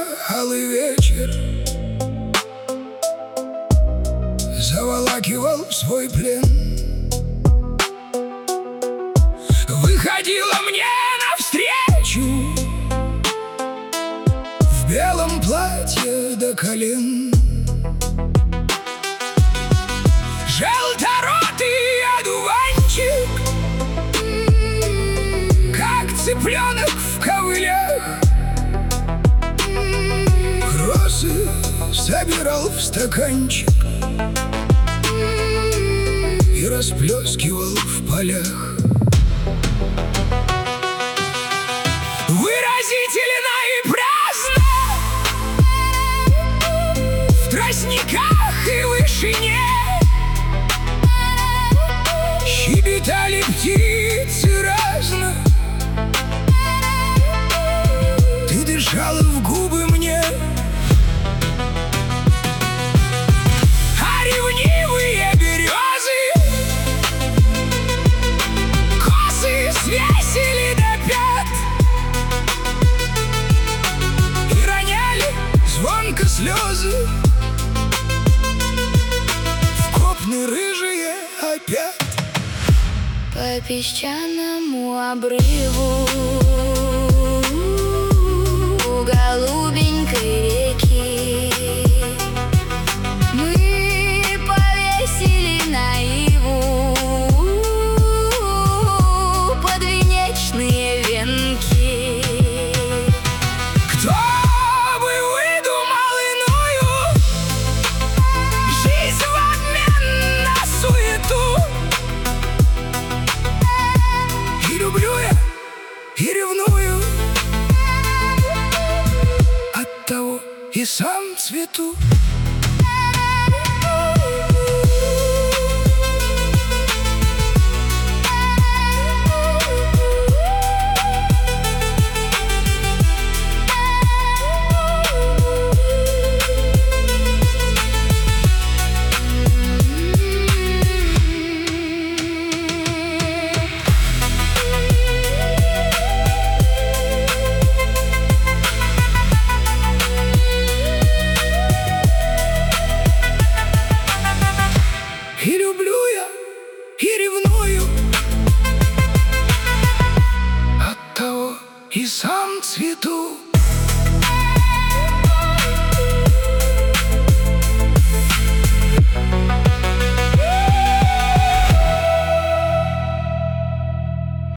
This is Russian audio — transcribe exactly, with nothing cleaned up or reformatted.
алый вечер заволакивал свой плен. Выходила мне навстречу в белом платье до колен. Желторотый одуванчик, как цыпленок в ковылях, розы собирал в стаканчик и расплескивал в полях. Выразительно и праздно в тростниках и вышине щебетали птицы разно. Ты дышала в губы мне, а ревнивые березы косы свесили до пят и роняли звонко слезы в копны рыжие опять. По песчаному обрыву у голубенькой реки мы повесили наиву подвенечные венки. Кто бы выдумал иную жизнь в обмен на суету? И люблю я, и ревную, оттого и сам цвету. И люблю я, и ревную, оттого и сам цвету.